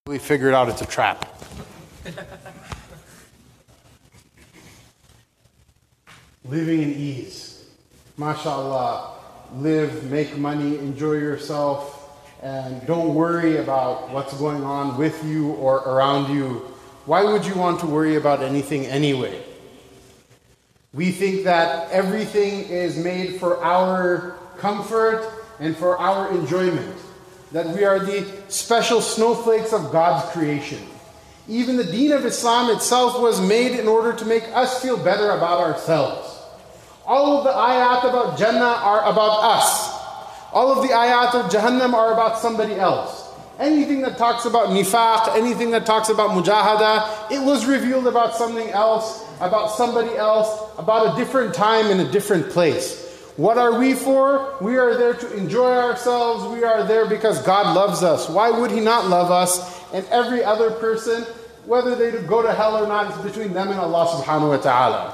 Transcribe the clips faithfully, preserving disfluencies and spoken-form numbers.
We figured out it's a trap. Living in ease. MashaAllah. Live, make money, enjoy yourself, and don't worry about what's going on with you or around you. Why would you want to worry about anything anyway? We think that everything is made for our comfort and for our enjoyment. That we are the special snowflakes of God's creation. Even the deen of Islam itself was made in order to make us feel better about ourselves. All of the ayat about Jannah are about us. All of the ayat of Jahannam are about somebody else. Anything that talks about nifaq, anything that talks about mujahada, it was revealed about something else, about somebody else, about a different time in a different place. What are we for? We are there to enjoy ourselves. We are there because God loves us. Why would He not love us? And every other person, whether they go to hell or not, it's between them and Allah subhanahu wa ta'ala.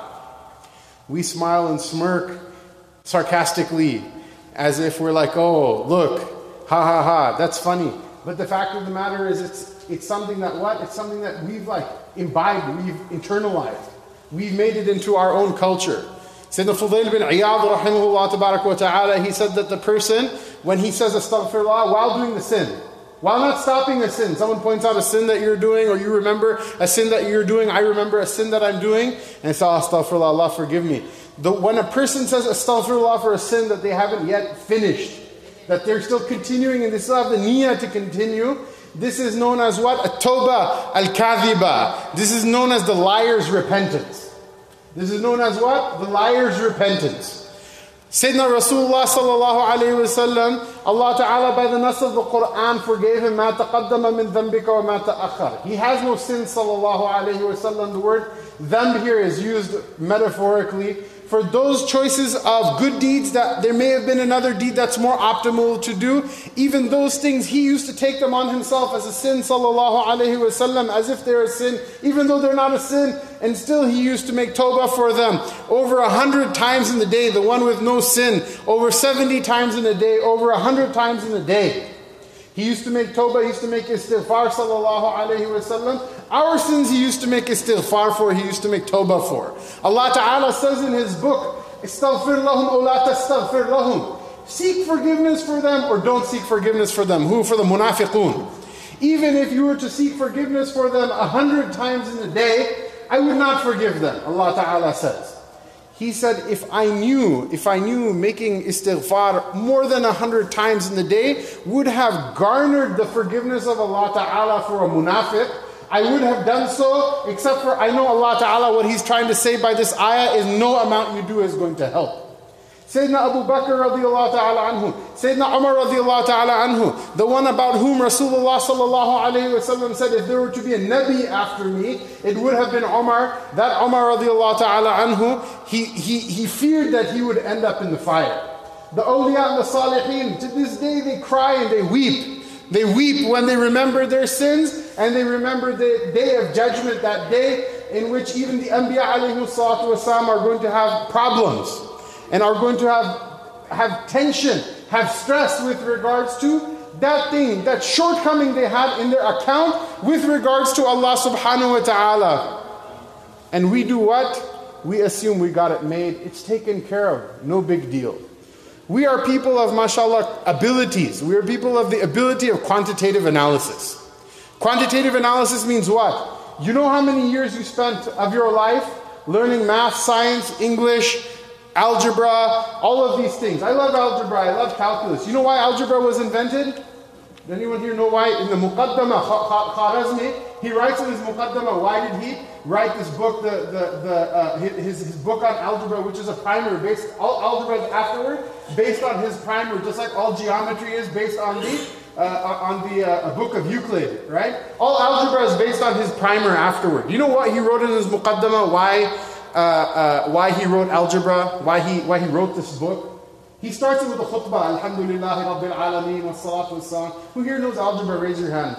We smile and smirk sarcastically as if we're like, oh, look, ha ha ha, that's funny. But the fact of the matter is it's it's something that what? It's something that we've like imbibed, we've internalized. We've made it into our own culture. Sayyidina Fudail bin Iyad rahimahullah tabarak wa ta'ala, he said that the person, when he says astaghfirullah while doing the sin, while not stopping a sin, someone points out a sin that you're doing, or you remember a sin that you're doing, I remember a sin that I'm doing, and say, astaghfirullah, Allah forgive me. The, when a person says astaghfirullah for a sin that they haven't yet finished, that they're still continuing and they still have the niyyah to continue, this is known as what? At-tawbah al-kadhiba. This is known as the liar's repentance. This is known as what? The liar's repentance. Sayyidina Rasulullah sallallahu alayhi wa sallam, Allah Ta'ala by the nas of the Quran forgave him مَا تَقَدَّمَ مِن ذَنْبِكَ وَمَا تَأَخَّرَ. He has no sin sallallahu alayhi wa sallam. The word dhanb here is used metaphorically for those choices of good deeds that there may have been another deed that's more optimal to do. Even those things, he used to take them on himself as a sin sallallahu alayhi wa sallam, as if they're a sin, even though they're not a sin. And still he used to make tawbah for them over a hundred times in the day, the one with no sin, over seventy times in a day, over a hundred times in a day. He used to make tawbah, he used to make istighfar sallallahu alayhi wa sallam. Our sins he used to make istighfar for, he used to make tawbah for. Allah Ta'ala says in His book, Istaghfir lahum aw la tastaghfir lahum. Seek forgiveness for them or don't seek forgiveness for them. Who? For the munafiqun. Even if you were to seek forgiveness for them a hundred times in a day, I would not forgive them, Allah Ta'ala says. He said, if I knew, if I knew making istighfar more than a hundred times in the day would have garnered the forgiveness of Allah Ta'ala for a munafiq, I would have done so, except for I know Allah Ta'ala, what He's trying to say by this ayah is no amount you do is going to help. Sayyidina Abu Bakr radiallahu ta'ala anhu, Sayyidina Umar radiallahu ta'ala anhu, the one about whom Rasulullah sallallahu alayhi wa sallam said, if there were to be a Nabi after me, it would have been Umar. That Umar radiallahu ta'ala anhu, he, he, he feared that he would end up in the fire. The awliya and the salihin, to this day they cry and they weep. They weep when they remember their sins, and they remember the day of judgment, that day in which even the Anbiya alayhi salatu wasalam are going to have problems. And are going to have, have tension, have stress with regards to that thing, that shortcoming they had in their account with regards to Allah subhanahu wa ta'ala. And we do what? We assume we got it made. It's taken care of. No big deal. We are people of, mashallah, abilities. We are people of the ability of quantitative analysis. Quantitative analysis means what? You know how many years you spent of your life learning math, science, English, algebra, all of these things. I love algebra, I love calculus. You know why algebra was invented? Does anyone here know why? In the Muqaddamah, Kharazmi, he writes in his Muqaddamah, why did he write this book, the, the, the, uh, his, his book on algebra, which is a primer, based, all algebra is afterward, based on his primer, just like all geometry is based on the, uh, on the uh, book of Euclid, right? All algebra is based on his primer afterward. You know what he wrote in his Muqaddamah, why Uh, uh, why he wrote algebra, why he why he wrote this book? He starts it with a khutbah, Alhamdulillahi Rabbil Alameen, wa salatu wa salam. Who here knows algebra? Raise your hand.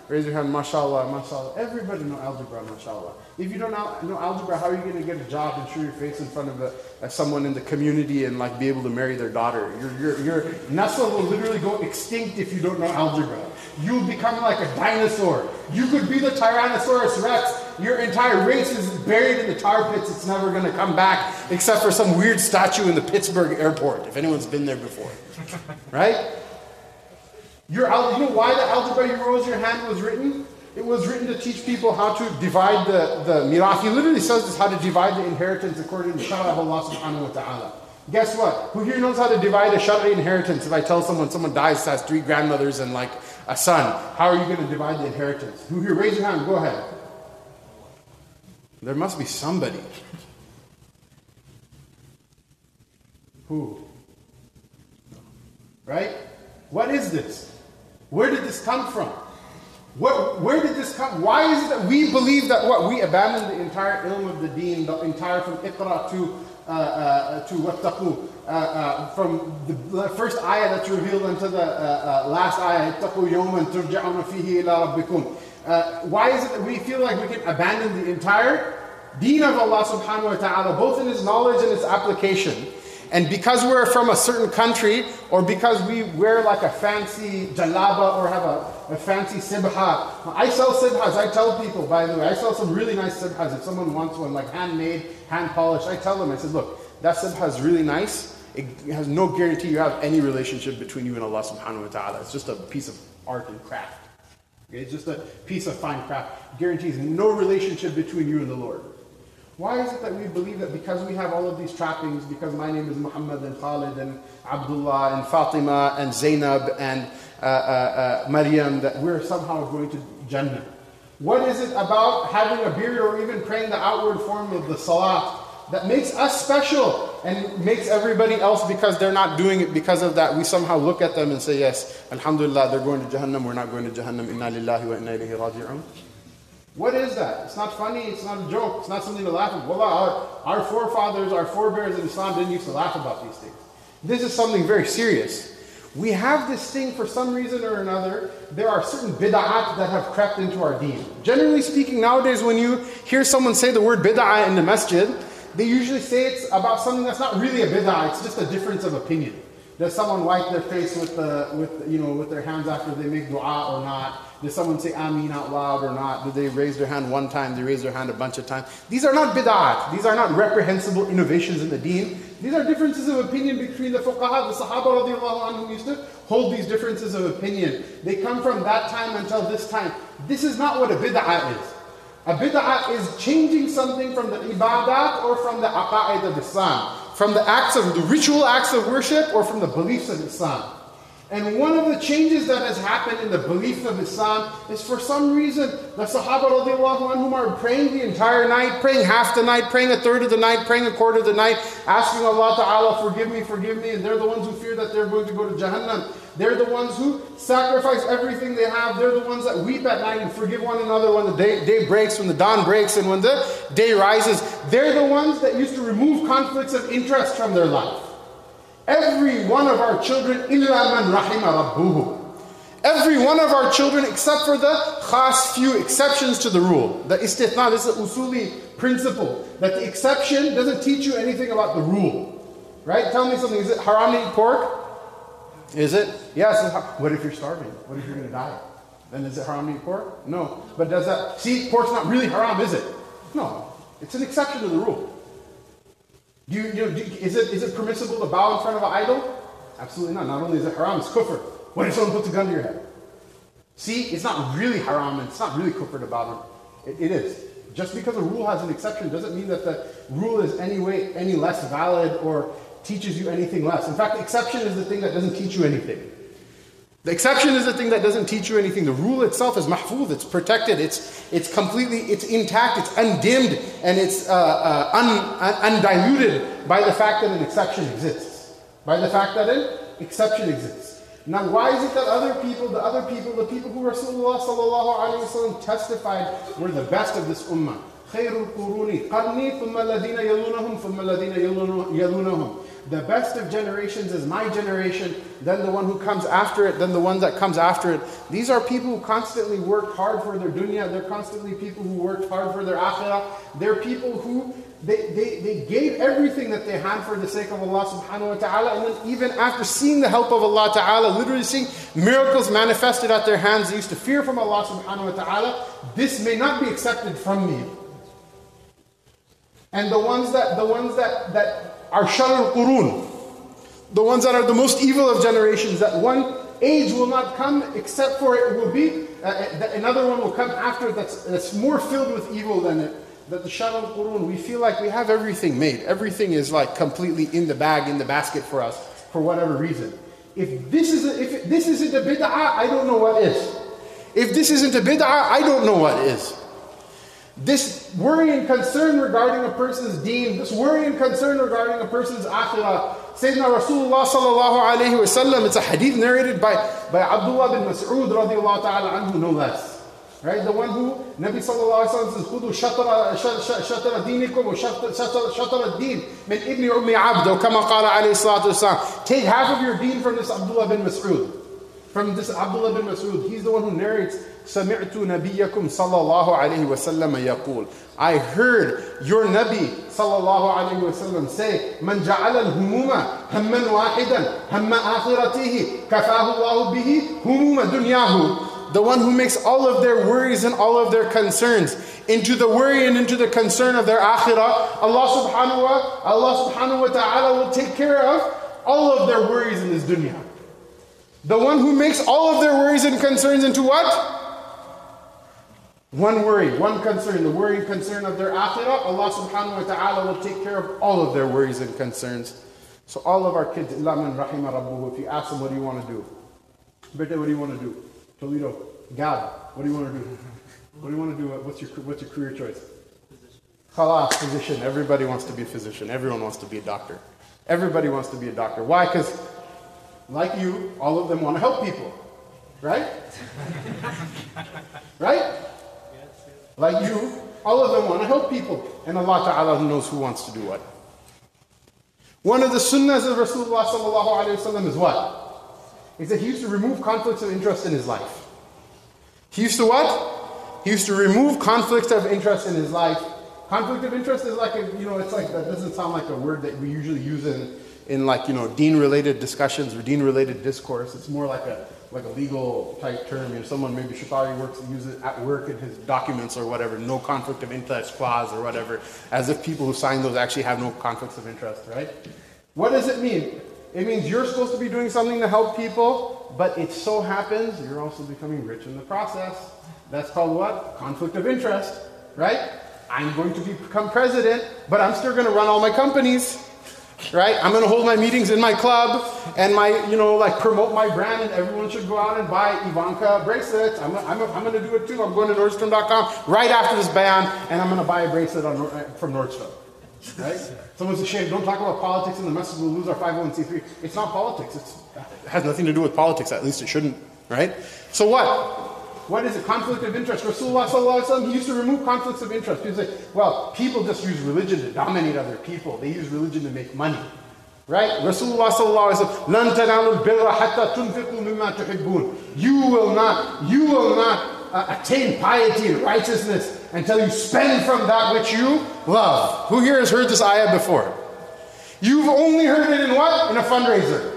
Raise your hand, mashallah, mashallah. Everybody know algebra, mashallah. If you don't know, know algebra, how are you going to get a job and show your face in front of a, a, someone in the community and like be able to marry their daughter? Your, your, your nasl will literally go extinct if you don't know algebra. You'll become like a dinosaur. You could be the Tyrannosaurus Rex. Your entire race is buried in the tar pits. It's never going to come back except for some weird statue in the Pittsburgh airport, if anyone's been there before. Right? Your, you know why the algebra you rose your hand was written? It was written to teach people how to divide the, the mirath. He literally says this, how to divide the inheritance according to Shara of Allah subhanahu wa ta'ala. Guess what? Who here knows how to divide a Shari inheritance? If I tell someone someone dies, has three grandmothers and like a son, how are you going to divide the inheritance? Who here? Raise your hand. Go ahead. There must be somebody. Who? Right? What is this? Where did this come from? What, where did this come? Why is it that we believe that what? We abandon the entire ilm of the deen, the entire from Iqra to uh, uh, to wattaqu, uh, uh, from the first ayah that's revealed unto the uh, uh, last ayah, ittaqu yawman turja'una fihi ila rabbikum. Uh, why is it that we feel like we can abandon the entire deen of Allah subhanahu wa ta'ala, both in His knowledge and His application? And because we're from a certain country, or because we wear like a fancy jalaba or have a, a fancy sibha. I sell sibhas, I tell people, by the way, I sell some really nice sibhas. If someone wants one, like handmade, hand polished, I tell them, I said, look, that sibha is really nice. It has no guarantee you have any relationship between you and Allah subhanahu wa ta'ala. It's just a piece of art and craft. Okay? It's just a piece of fine craft. Guarantees no relationship between you and the Lord. Why is it that we believe that because we have all of these trappings, because my name is Muhammad and Khalid and Abdullah and Fatima and Zainab and uh, uh, uh, Maryam, that we're somehow going to Jannah? What is it about having a beard or even praying the outward form of the salat that makes us special and makes everybody else, because they're not doing it because of that, we somehow look at them and say, yes, alhamdulillah, they're going to Jahannam, we're not going to Jahannam, inna lillahi wa inna ilayhi raji'un? What is that? It's not funny, it's not a joke, it's not something to laugh at. Wallah, our, our forefathers, our forebears in Islam didn't used to laugh about these things. This is something very serious. We have this thing for some reason or another. There are certain bid'at that have crept into our deen. Generally speaking, nowadays when you hear someone say the word bid'ah in the masjid, they usually say it's about something that's not really a bid'ah, it's just a difference of opinion. Does someone wipe their face with the, with you know with their hands after they make dua or not? Does someone say Ameen out loud or not? Do they raise their hand one time? They raise their hand a bunch of times? These are not bid'at. These are not reprehensible innovations in the deen. These are differences of opinion between the fuqaha. The Sahaba radiallahu anhum used to hold these differences of opinion. They come from that time until this time. This is not what a bid'ah is. A bid'ah is changing something from the ibadat or from the aqa'id of Islam. From the acts of, the ritual acts of worship, or from the beliefs of Islam. And one of the changes that has happened in the belief of Islam is, for some reason, the Sahaba radiallahu anhum are praying the entire night, praying half the night, praying a third of the night, praying a quarter of the night, asking Allah Ta'ala, forgive me, forgive me, and they're the ones who fear that they're going to go to Jahannam. They're the ones who sacrifice everything they have. They're the ones that weep at night and forgive one another when the day, day breaks, when the dawn breaks, and when the day rises. They're the ones that used to remove conflicts of interest from their life. Every one of our children, إِلَّا مَنْ رَحِمَ رَبُّهُ. Every one of our children, except for the khas few exceptions to the rule. The istithna, this is an usuli principle, that the exception doesn't teach you anything about the rule. Right? Tell me something. Is it haram to eat pork? Is it? Yes. What if you're starving? What if you're going to die? Then is it haram to eat pork? No. But does that... See, pork's not really haram, is it? No. It's an exception to the rule. Do you, you know, do, is, it, is it permissible to bow in front of an idol? Absolutely not. Not only is it haram, it's kufr. What if someone puts a gun to your head? See, it's not really haram, and it's not really kufr to bow. It, it is. Just because a rule has an exception doesn't mean that the rule is any way any less valid or teaches you anything less. In fact, the exception is the thing that doesn't teach you anything. The exception is the thing that doesn't teach you anything. The rule itself is mahfuz, it's protected, it's it's completely, it's intact, it's undimmed, and it's uh, uh, un, un, undiluted by the fact that an exception exists. By the fact that an exception exists. Now, why is it that other people, the other people, the people who Rasulullah sallallahu alaihi wasallam testified were the best of this ummah? خَيْرُ الْقُرُونِ قَرْنِي ثُمَّ الَّذِينَ يَلُونَهُمْ ثُمَّ الَّذِينَ يَلُونَهُمْ. the best of generations is my generation, then the one who comes after it, then the one that comes after it. These are people who constantly worked hard for their dunya. They're constantly people who worked hard for their akhirah. They're people who They, they, they gave everything that they had for the sake of Allah subhanahu wa ta'ala, and then even after seeing the help of Allah ta'ala, literally seeing miracles manifested at their hands, they used to fear from Allah subhanahu wa ta'ala, this may not be accepted from me. And the ones that the ones that, that are shar al-qurun, the ones that are the most evil of generations, that one age will not come except for it will be, uh, another one will come after that's, that's more filled with evil than it. That the shar al-qurun, we feel like we have everything made. Everything is like completely in the bag, in the basket for us, for whatever reason. If this, is a, if this isn't a bid'ah, I don't know what is. If this isn't a bid'ah, I don't know what is. This worry and concern regarding a person's deen, this worry and concern regarding a person's akhirah. Sayyidina Rasulullah sallallahu alayhi wa sallam, it's a hadith narrated by, by Abdullah bin Mas'ud radiallahu ta'ala anhu, no less. Right, the one who Nabi sallallahu alaihi wasallam says, "Khudu shatra shatra dinikum wa shatra shatra din min ibn ummi abd," or kama qala alayhi salatu wasalam. Take half of your deen from this Abdullah bin Mas'ud. From this Abdullah bin Mas'ud, he's the one who narrates, "Sami'tu nabiyyakum sallallahu alayhi wasallam yaqul." I heard your Nabi sallallahu alayhi wasallam say, "Man ja'ala al-humuma hamman wahidan hamma akhiratihi kafahu Allah bihi humuma dunyahu." The one who makes all of their worries and all of their concerns into the worry and into the concern of their akhirah, Allah subhanahu wa, Allah subhanahu wa ta'ala will take care of all of their worries in this dunya. The one who makes all of their worries and concerns into what? One worry, one concern, the worry and concern of their akhirah, Allah subhanahu wa ta'ala will take care of all of their worries and concerns. So all of our kids, illa man rahima rabbuhu, if you ask them, what do you want to do? Bete, what do you want to do? Toledo, Gab, what do you want to do? What do you want to do? What's your what's your career choice? Khalas, physician. Everybody wants to be a physician. Everyone wants to be a doctor. Everybody wants to be a doctor. Why? Because, like you, all of them want to help people. Right? Right? Like you, all of them want to help people. And Allah Ta'ala knows who wants to do what. One of the sunnahs of Rasulullah sallallahu alayhi wa sallam is what? Is that he used to remove conflicts of interest in his life. He used to what? He used to remove conflicts of interest in his life. Conflict of interest is like a, you know, it's like, that doesn't sound like a word that we usually use in, in like, you know, deen-related discussions or deen-related discourse. It's more like a, like a legal type term. You know, someone maybe Shukari works and uses it at work in his documents or whatever, no conflict of interest clause or whatever, as if people who sign those actually have no conflicts of interest, right? What does it mean? It means you're supposed to be doing something to help people, but it so happens you're also becoming rich in the process. That's called what? Conflict of interest, right? I'm going to become president, but I'm still going to run all my companies, right? I'm going to hold my meetings in my club and my, you know, like promote my brand, and everyone should go out and buy Ivanka bracelets. I'm, I'm, I'm going to do it too. I'm going to Nordstrom dot com right after this ban, and I'm going to buy a bracelet on, from Nordstrom. Right? Someone's ashamed. Don't talk about politics in the message. We'll lose our five oh one c three. It's not politics. It's, it has nothing to do with politics. At least it shouldn't. Right? So what? What is a conflict of interest? Rasulullah sallallahu alaihi wasallam, he used to remove conflicts of interest. People say, well, people just use religion to dominate other people. They use religion to make money. Right? Rasulullah sallallahu alaihi wasallam, لَن تَنَالُوا الْبِرَّ حَتَّى تُنْفِقُوا مِمَّا تُحِبُّونَ. You will not, you will not uh, attain piety and righteousness until you spend from that which you love. Who here has heard this ayah before? You've only heard it in what? In a fundraiser.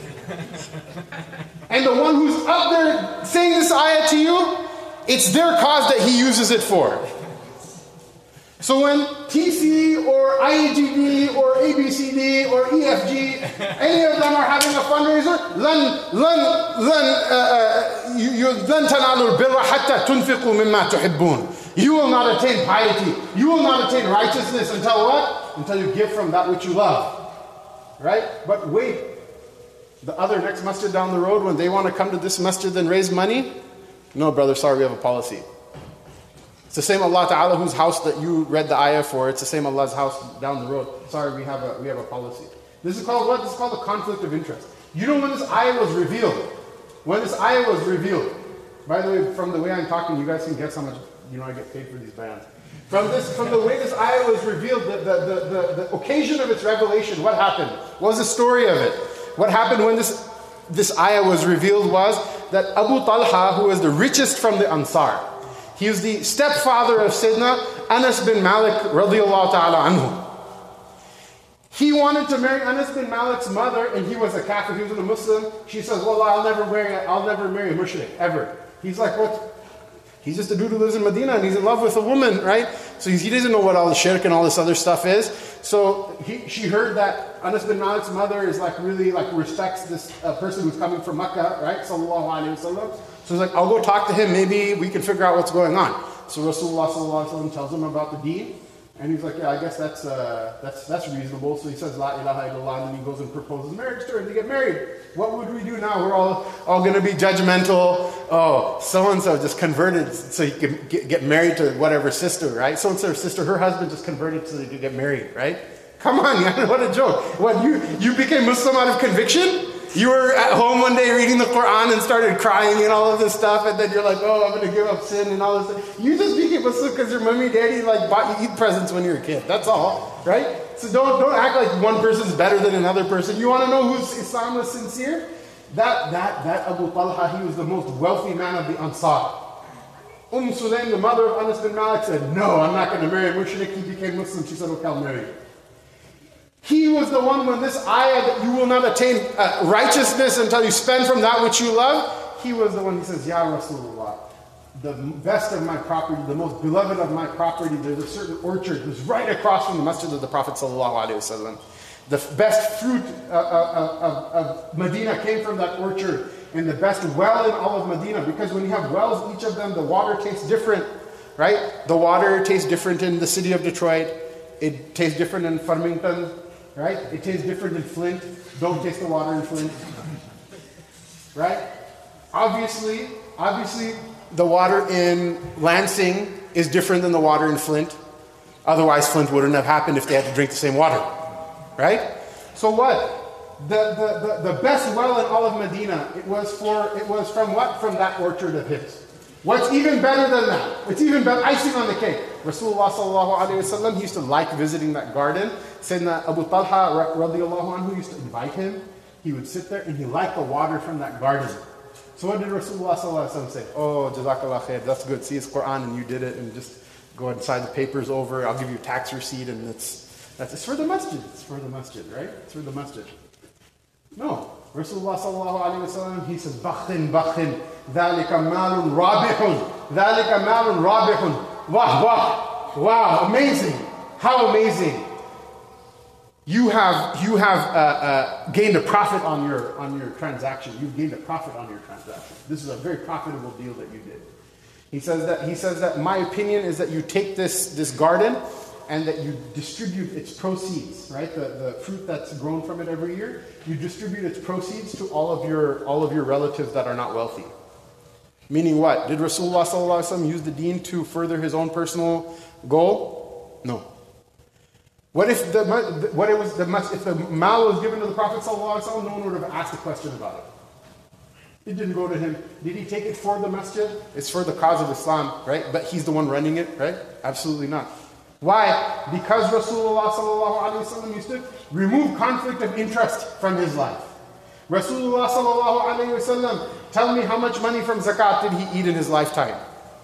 And the one who's up there saying this ayah to you, it's their cause that he uses it for. So when T C or I A G D or A B C D or E F G, any of them are having a fundraiser, لن لن لن you لن تنالوا البر حتى تنفقوا مما تحبون. You will not attain piety. You will not attain righteousness until what? Until you give from that which you love. Right? But wait. The other next masjid down the road, when they want to come to this masjid and raise money, no, brother, sorry, we have a policy. It's the same Allah Ta'ala whose house that you read the ayah for. It's the same Allah's house down the road. Sorry, we have a we have a policy. This is called what? This is called a conflict of interest. You know when this ayah was revealed? When this ayah was revealed, by the way, from the way I'm talking, you guys can guess how much you know I get paid for these bands. From this, from the way this ayah was revealed, the, the, the, the, the occasion of its revelation, what happened? What was the story of it? What happened when this, this ayah was revealed was that Abu Talha, who was the richest from the Ansar, he was the stepfather of Sayyidina Anas bin Malik radiallahu ta'ala anhu. He wanted to marry Anas bin Malik's mother, and he was a kafir, he was a Muslim. She says, well, I'll never marry, I'll never marry a mushrik, ever. He's like, what? He's just a dude who lives in Medina, and he's in love with a woman, right? So he doesn't know what all the shirk and all this other stuff is. So he, she heard that Anas bin Malik's mother is like really like respects this uh, person who's coming from Makkah, right? Sallallahu alaihi wasallam. So he's like, I'll go talk to him, maybe we can figure out what's going on. So Rasulullah sallallahu alaihi wasallam tells him about the deen. And he's like, yeah, I guess that's uh, that's that's reasonable. So he says, La ilaha illallah, and then he goes and proposes marriage to her, and they get married. What would we do now? We're all all going to be judgmental. Oh, so-and-so just converted so he can get, get married to whatever sister, right? So-and-so sister, her husband just converted so they could get married, right? Come on, what a joke. What, you, you became Muslim out of conviction? You were at home one day reading the Quran and started crying and all of this stuff, and then you're like, oh, I'm going to give up sin and all this stuff. You just became Muslim because your mommy and daddy like bought you Eid presents when you were a kid. That's all, right? So don't, don't act like one person's better than another person. You want to know whose Islam was sincere? That, that, that Abu Talha, he was the most wealthy man of the Ansar. Umm Sulaim, the mother of Anas bin Malik, said, no, I'm not going to marry a mushrik. He became Muslim. She said, okay, I'll marry you. He was the one when this ayah that you will not attain uh, righteousness until you spend from that which you love. He was the one who says, Ya Rasulullah, the best of my property, the most beloved of my property, there's a certain orchard that's right across from the masjid of the Prophet sallallahu alaihi wasallam. The best fruit uh, uh, of, of Medina came from that orchard, and the best well in all of Medina, because when you have wells, each of them, the water tastes different, right? The water tastes different in the city of Detroit. It tastes different in Farmington. Right? It tastes different in Flint. Don't taste the water in Flint. Right? Obviously, obviously, the water in Lansing is different than the water in Flint. Otherwise, Flint wouldn't have happened if they had to drink the same water. Right? So what? The, the, the, the best well in all of Medina, it was for it was from what? From that orchard of his. What's even better than that? It's even better, icing on the cake. Rasulullah sallallahu alaihi wasallam, he used to like visiting that garden. Sayyidina Abu Talha radiallahu anhu used to invite him. He would sit there and he liked the water from that garden. So what did Rasulullah sallallahu alaihi wasallam say? Oh, jazakallah khair, that's good. See, it's Quran and you did it, and just go inside the papers over. I'll give you a tax receipt, and it's that's it's for the masjid. It's for the masjid, right? It's for the masjid. No. Rasulullah sallallahu alayhi wa sallam, he says, Bakhin, bakhin, dhalika malun rabihun, dhalika malun rabihun. Wow, wow, wow, amazing. How amazing. You have, you have uh, uh, gained a profit on your, on your transaction. You've gained a profit on your transaction. This is a very profitable deal that you did. He says that, he says that my opinion is that you take this, this garden and that you distribute its proceeds, right? The, the fruit that's grown from it every year, you distribute its proceeds to all of your all of your relatives that are not wealthy. Meaning what? Did Rasulullah sallallahu alaihi wasallam use the deen to further his own personal goal? No. What if the what it was the if the mal was given to the Prophet sallallahu alaihi wasallam, no one would have asked a question about it. It didn't go to him. Did he take it for the masjid? It's for the cause of Islam, right? But he's the one running it, right? Absolutely not. Why? Because Rasulullah sallallahu alaihi wasallam used to remove conflict of interest from his life. Rasulullah sallallahu alaihi wasallam, tell me how much money from zakat did he eat in his lifetime?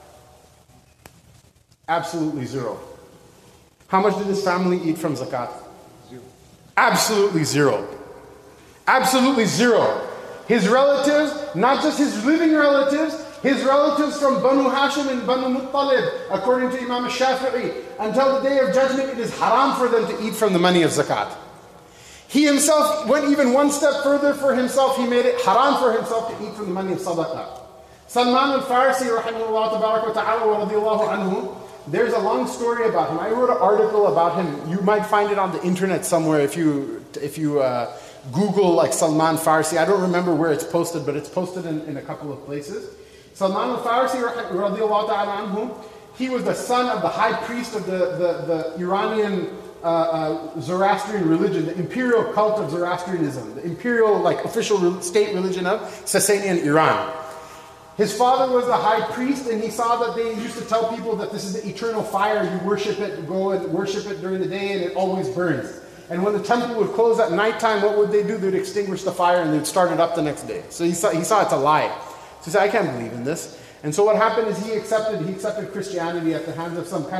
Absolutely zero. How much did his family eat from zakat? Zero. Absolutely zero. Absolutely zero. His relatives, not just his living relatives, his relatives from Banu Hashim and Banu Muttalib, according to Imam Shafi'i, until the day of judgment, it is haram for them to eat from the money of zakat. He himself went even one step further for himself. He made it haram for himself to eat from the money of sadaqah. Salman al-Farsi, rahimahullah tabarak wa ta'ala wa radiyallahu anhu, there's a long story about him. I wrote an article about him. You might find it on the internet somewhere if you if you uh, Google like Salman Farsi. I don't remember where it's posted, but it's posted in, in a couple of places. Salman al-Farsi, radiallahu ta'ala anhu, he was the son of the high priest of the, the, the Iranian uh, uh, Zoroastrian religion, the imperial cult of Zoroastrianism, the imperial, like, official state religion of Sasanian Iran. His father was the high priest, and he saw that they used to tell people that this is the eternal fire. You worship it, go and worship it during the day, and it always burns. And when the temple would close at nighttime, what would they do? They'd extinguish the fire and they'd start it up the next day. So he saw, he saw it's a lie. So he said, I can't believe in this. And so what happened is he accepted he accepted Christianity at the hands of some kind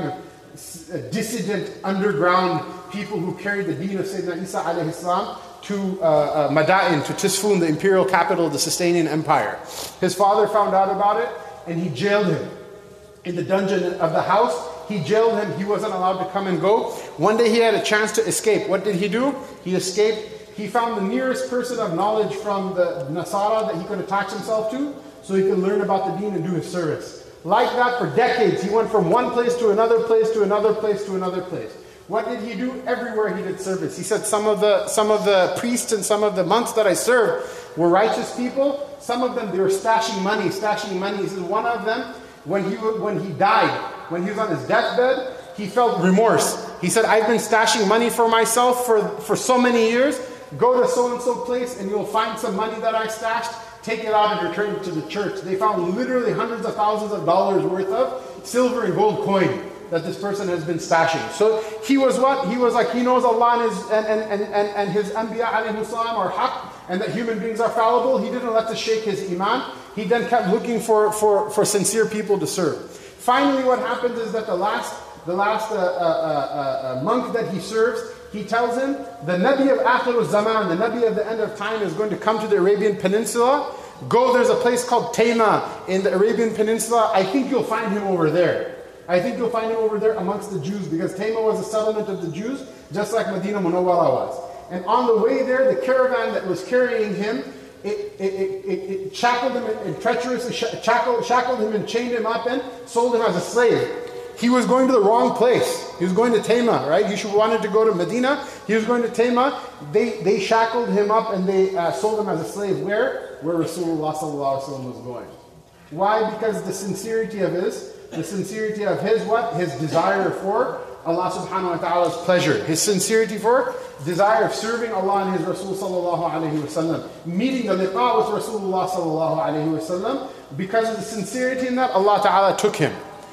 of dissident underground people who carried the deen of Sayyidina Isa alayhi salam to uh, uh, Madain, to Tisfun, the imperial capital of the Sasanian Empire. His father found out about it, and he jailed him in the dungeon of the house. He jailed him. He wasn't allowed to come and go. One day he had a chance to escape. What did he do? He escaped. He found the nearest person of knowledge from the Nasara that he could attach himself to, so he could learn about the deen and do his service. Like that for decades, he went from one place to another place to another place to another place. What did he do? Everywhere he did service. He said, some of the some of the priests and some of the monks that I served were righteous people. Some of them, they were stashing money, stashing money. He says, one of them, when he when he died, when he was on his deathbed, he felt remorse. He said, I've been stashing money for myself for, for so many years. Go to so-and-so place and you'll find some money that I stashed. Take it out and return it to the church. They found literally hundreds of thousands of dollars worth of silver and gold coin that this person has been stashing. So he was what? He was like, he knows Allah and his, and, and, and, and, and his Anbiya alayhi salam are haqq, and that human beings are fallible. He didn't let this shake his iman. He then kept looking for, for, for sincere people to serve. Finally, what happens is that the last, the last uh, uh, uh, uh, monk that he serves, he tells him, the Nabi of Akhir al-Zaman, the Nabi of the end of time is going to come to the Arabian Peninsula. Go, there's a place called Taima in the Arabian Peninsula. I think you'll find him over there. I think you'll find him over there amongst the Jews, because Taima was a settlement of the Jews, just like Medina Munawwara was. And on the way there, the caravan that was carrying him, it, it, it, it, it shackled him and treacherously shackled, shackled him and chained him up and sold him as a slave. He was going to the wrong place. He was going to Taima, right? He should wanted to go to Medina. He was going to Taima. They they shackled him up and they uh, sold him as a slave. Where? Where Rasulullah sallallahu alaihi wasallam was going. Why? Because the sincerity of his, the sincerity of his what? His desire for Allah subhanahu wa ta'ala's pleasure. His sincerity for desire of serving Allah and His Rasul sallallahu alayhi wa sallam. Meeting the liqa with Rasulullah sallallahu alayhi wa sallam. Because of the sincerity in that, Allah ta'ala took him.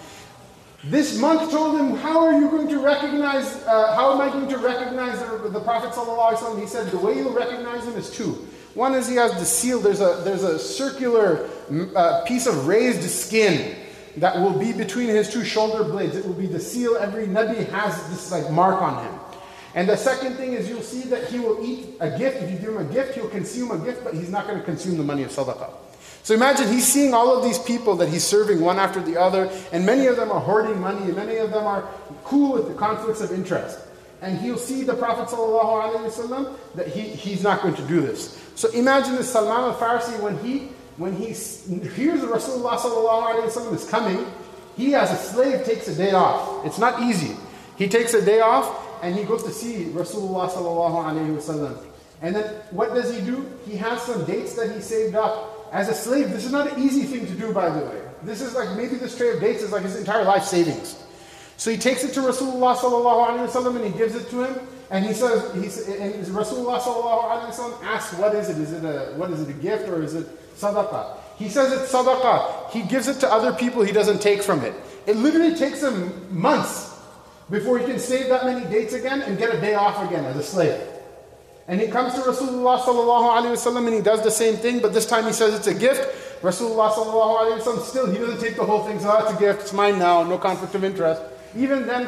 This monk told him, how are you going to recognize, uh, how am I going to recognize the, the Prophet sallallahu alayhi wa sallam? He said, the way you'll recognize him is two. One is he has the seal, there's a, there's a circular uh, piece of raised skin that will be between his two shoulder blades. It will be the seal. Every Nabi has this like mark on him. And the second thing is you'll see that he will eat a gift. If you give him a gift, he'll consume a gift, but he's not going to consume the money of sadaqah. So imagine he's seeing all of these people that he's serving one after the other, and many of them are hoarding money, and many of them are cool with the conflicts of interest. And he'll see the Prophet ﷺ that he, he's not going to do this. So imagine this Salman al-Farsi, when he when he hears the Rasulullah ﷺ is coming, he as a slave takes a day off. It's not easy. He takes a day off and he goes to see Rasulullah ﷺ. And then what does he do? He has some dates that he saved up. As a slave, this is not an easy thing to do, by the way. This is like, maybe this tray of dates is like his entire life savings. So he takes it to Rasulullah ﷺ and he gives it to him. And he says, he's, and Rasulullah ﷺ asks, what is it? Is it a, what is it, a gift or is it sadaqah? He says it's sadaqah. He gives it to other people, he doesn't take from it. It literally takes him months before he can save that many dates again and get a day off again as a slave. And he comes to Rasulullah ﷺ and he does the same thing, but this time he says it's a gift. Rasulullah ﷺ still, he doesn't take the whole thing, so oh, it's a gift, it's mine now, no conflict of interest. Even then,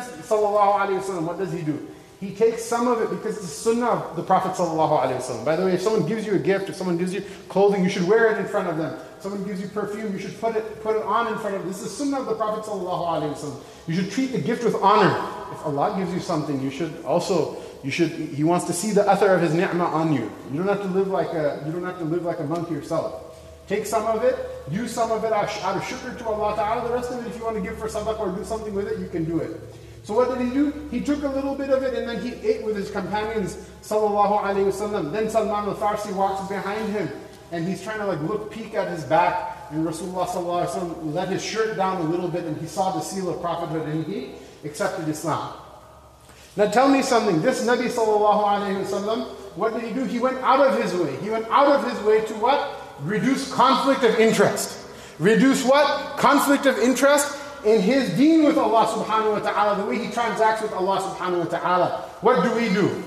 ﷺ, what does he do? He takes some of it because it's the sunnah of the Prophet ﷺ. By the way, if someone gives you a gift, if someone gives you clothing, you should wear it in front of them. If someone gives you perfume, you should put it put it on in front of them. This is the sunnah of the Prophet ﷺ. You should treat the gift with honor. If Allah gives you something, you should also, you should, He wants to see the athar of His ni'mah on you. You don't have to live like a, you don't have to live like a monk yourself. Take some of it, use some of it out of shukr to Allah Ta'ala. The rest of it, if you want to give for sadaqah or do something with it, you can do it. So what did he do? He took a little bit of it and then he ate with his companions, sallallahu alayhi wasallam. Then Salman al-Farsi walks behind him and he's trying to like look, peek at his back. And Rasulullah sallallahu alayhi wasallam let his shirt down a little bit and he saw the seal of prophethood and he accepted Islam. Now tell me something, this Nabi sallallahu alayhi wasallam, what did he do? He went out of his way. He went out of his way to what? Reduce conflict of interest. Reduce what? Conflict of interest in his deen with Allah subhanahu wa ta'ala, the way he transacts with Allah subhanahu wa ta'ala. What do we do?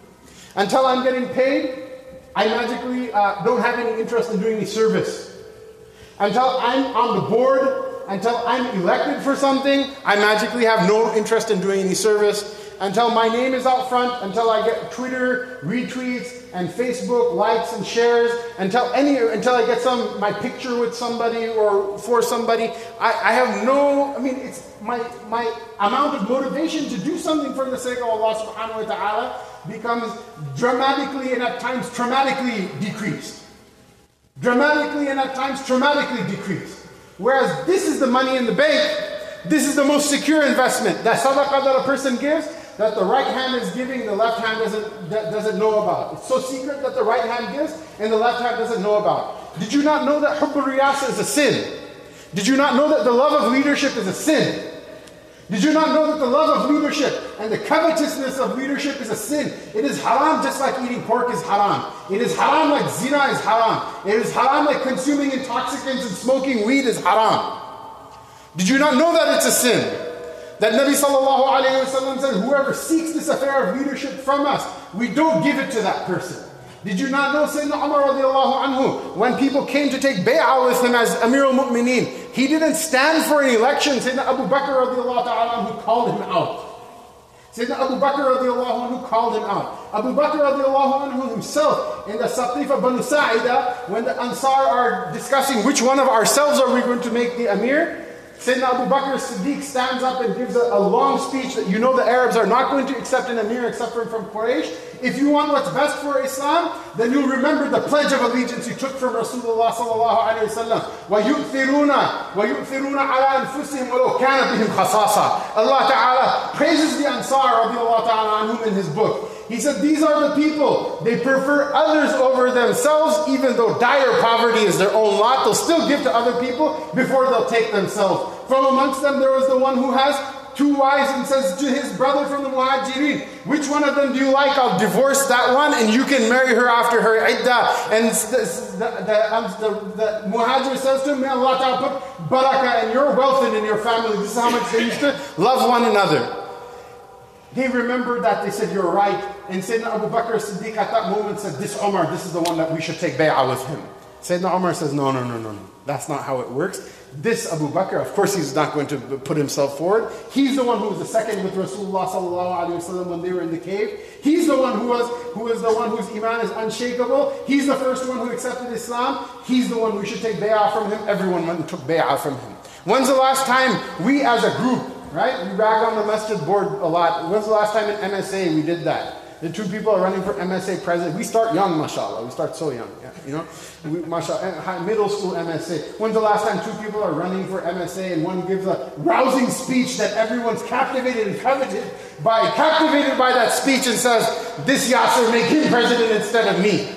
Until I'm getting paid, I magically uh, don't have any interest in doing any service. Until I'm on the board, until I'm elected for something, I magically have no interest in doing any service. Until my name is out front, until I get Twitter retweets and Facebook likes and shares, until any, until I get some my picture with somebody or for somebody, I, I have no. I mean, it's my my amount of motivation to do something for the sake of Allah subhanahu wa taala becomes dramatically and at times traumatically decreased. Dramatically and at times traumatically decreased. Whereas this is the money in the bank. This is the most secure investment. That sadaqah that a person gives, that the right hand is giving, the left hand doesn't, doesn't know about. It's so secret that the right hand gives and the left hand doesn't know about. Did you not know that hubb al-riyasa is a sin? Did you not know that the love of leadership is a sin? Did you not know that the love of leadership and the covetousness of leadership is a sin? It is haram just like eating pork is haram. It is haram like zina is haram. It is haram like consuming intoxicants and smoking weed is haram. Did you not know that it's a sin? That Nabi sallallahu alayhi wa sallam said, whoever seeks this affair of leadership from us, we don't give it to that person. Did you not know Sayyidina Umar radiallahu anhu, when people came to take bay'ah with him as Amir al-Mu'mineen, he didn't stand for an election. Sayyidina Abu Bakr radiallahu ta'ala anhu called him out. Sayyidina Abu Bakr radiallahu anhu called him out. Abu Bakr radiallahu anhu himself, in the Saqifa Banu Sa'ida, when the Ansar are discussing which one of ourselves are we going to make the Amir, Sayyidina Abu Bakr Siddiq stands up and gives a, a long speech that you know the Arabs are not going to accept an Amir except for from Quraysh. If you want what's best for Islam, then you'll remember the pledge of allegiance you took from Rasulullah sallallahu alayhi wa sallam. وَيُؤْثِرُونَ وَيُؤْثِرُونَ عَلَىٰ أَنفُسِهِمْ وَلَوْ كَانَ بِهِمْ خَصَاصًا. Allah Ta'ala praises the Ansar radiallahu ta'ala anhum in his book. He said, these are the people, they prefer others over themselves, even though dire poverty is their own lot. They'll still give to other people before they'll take themselves. From amongst them, there was the one who has two wives and says to his brother from the Muhajirin, which one of them do you like? I'll divorce that one and you can marry her after her iddah. And the, the, the, um, the, the Muhajir says to him, may Allah Ta'ala put barakah in your wealth and in your family. This is how much they used to love one another. He remembered that. They said, you're right. And Sayyidina Abu Bakr as-Siddiq at that moment said, this Umar, this is the one that we should take bay'ah with him. Sayyidina Umar says, no, no, no, no, no. That's not how it works. This Abu Bakr, of course he's not going to put himself forward. He's the one who was the second with Rasulullah sallallahu alaihi wasallam when they were in the cave. He's the one who was who is the one whose iman is unshakable. He's the first one who accepted Islam. He's the one we should take bay'ah from him. Everyone went and took bay'ah from him. When's the last time we as a group, right? We rag on the masjid board a lot. When's the last time in M S A we did that? The two people are running for M S A president. We start young, mashallah. We start so young, yeah, you know. We, mashallah, middle school M S A. When's the last time two people are running for M S A and one gives a rousing speech that everyone's captivated and coveted by, captivated by that speech and says, this Yasser, make him president instead of me.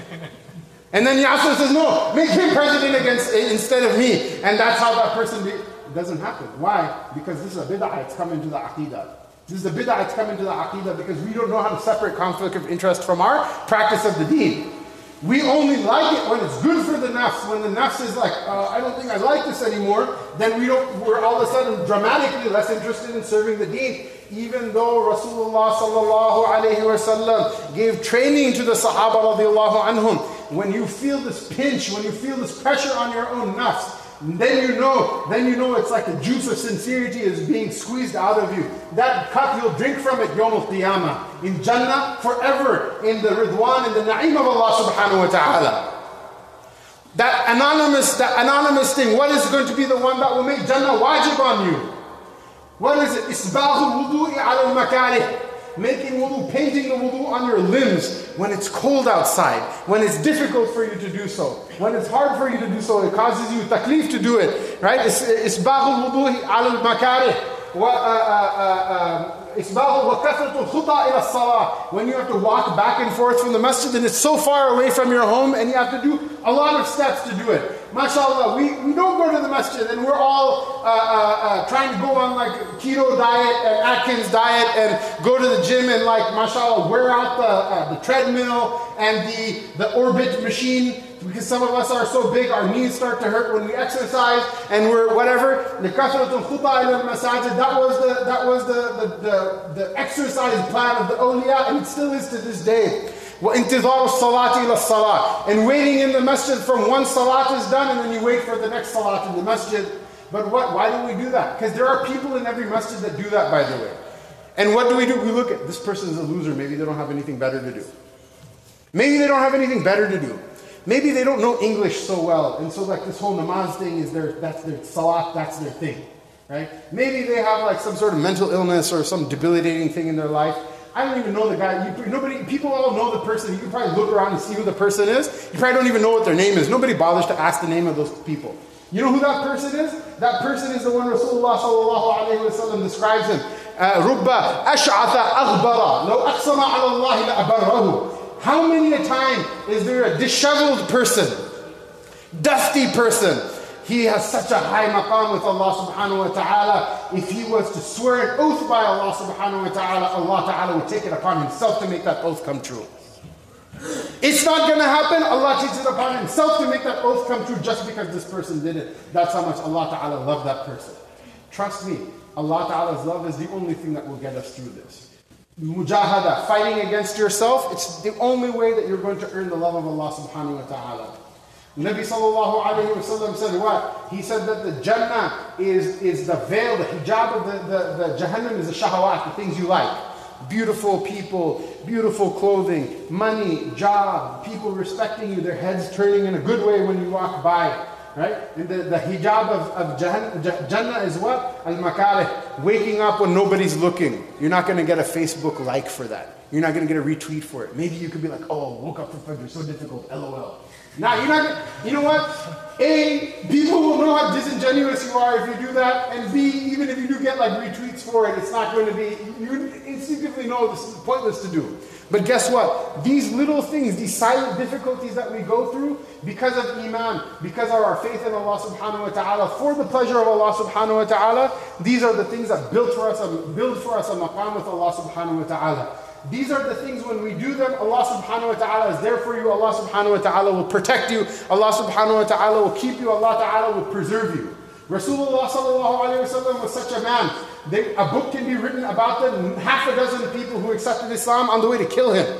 And then Yasser says, no, make him president against, instead of me. And that's how that person be, it doesn't happen. Why? Because this is a bid'ah. It's coming to the aqidah. This is the bid'ah, it's coming to the aqidah because we don't know how to separate conflict of interest from our practice of the deen. We only like it when it's good for the nafs. When the nafs is like, uh, I don't think I like this anymore, then we don't, we're all of a sudden dramatically less interested in serving the deen. Even though Rasulullah sallallahu alayhi wa sallam gave training to the Sahaba radiallahu anhum, when you feel this pinch, when you feel this pressure on your own nafs, then you know, then you know it's like the juice of sincerity is being squeezed out of you. That cup, you'll drink from it Yawm al-Qiyamah. In Jannah, forever. In the Ridwan, in the Na'im of Allah subhanahu wa ta'ala. That anonymous, that anonymous thing, what is going to be the one that will make Jannah wajib on you? What is it? Isbahul wudu'i ala al-makarih. Making wudu, painting the wudu on your limbs when it's cold outside, when it's difficult for you to do so, when it's hard for you to do so, it causes you taklif to do it, right? Isbahul wudu ala al-makarih. When you have to walk back and forth from the masjid and it's so far away from your home and you have to do a lot of steps to do it. MashaAllah, we, we don't go to the masjid and we're all uh, uh, uh, trying to go on like keto diet and Atkins diet and go to the gym and like, MashaAllah, wear out the, uh, the treadmill and the, the orbit machine because some of us are so big, our knees start to hurt when we exercise, and we're whatever. لِكَثْرَةُ الْخُطَى إِلَى الْمَسَاجِدِ. That was the that was the the, the, the exercise plan of the awliya, and it still is to this day. وَإِنْتِظَارُ الصَّلَاةِ إِلَى الصَّلَاةِ. And waiting in the masjid from one salat is done, and then you wait for the next salat in the masjid. But what? Why do we do that? Because there are people in every masjid that do that, by the way. And what do we do? We look at, this person is a loser. Maybe they don't have anything better to do. Maybe they don't have anything better to do. Maybe they don't know English so well. And so like this whole namaz thing is their, that's their salat, that's their thing. Right? Maybe they have like some sort of mental illness or some debilitating thing in their life. I don't even know the guy. You, nobody, people all know the person. You can probably look around and see who the person is. You probably don't even know what their name is. Nobody bothers to ask the name of those people. You know who that person is? That person is the one Rasulullah sallallahu alayhi wa sallam describes him. رُبَّ أَشْعَثَ أَغْبَرَ لَوْ أَقْسَمَ عَلَى اللَّهِ لَأَبَرَّهُ. How many a time is there a disheveled person, dusty person? He has such a high maqam with Allah subhanahu wa ta'ala. If he was to swear an oath by Allah subhanahu wa ta'ala, Allah ta'ala would take it upon himself to make that oath come true. It's not going to happen. Allah takes it upon himself to make that oath come true just because this person did it. That's how much Allah ta'ala loved that person. Trust me, Allah ta'ala's love is the only thing that will get us through this. Mujahada, fighting against yourself, it's the only way that you're going to earn the love of Allah subhanahu wa ta'ala. Nabi sallallahu alayhi wa sallam said what? He said that the Jannah is, is the veil, the hijab of the, the, the Jahannam is the shahawat, the things you like. Beautiful people, beautiful clothing, money, job, people respecting you, their heads turning in a good way when you walk by. Right? And the, the hijab of, of Jannah is what? Al-makarih. Waking up when nobody's looking. You're not going to get a Facebook like for that. You're not going to get a retweet for it. Maybe you could be like, oh, woke up for Fajr, so difficult, LOL. Now, you're not gonna, you know what? A, people will know how disingenuous you are if you do that. And B, even if you do get like retweets for it, it's not going to be, you instinctively know this is pointless to do. But guess what? These little things, these silent difficulties that we go through, because of Iman, because of our faith in Allah subhanahu wa ta'ala, for the pleasure of Allah subhanahu wa ta'ala, these are the things that build for us, build for us a maqam with Allah subhanahu wa ta'ala. These are the things when we do them, Allah subhanahu wa ta'ala is there for you, Allah subhanahu wa ta'ala will protect you, Allah subhanahu wa ta'ala will keep you, Allah ta'ala will preserve you. Rasulullah sallallahu alayhi wa sallam was such a man. They, a book can be written about them, half a dozen people who accepted Islam on the way to kill him.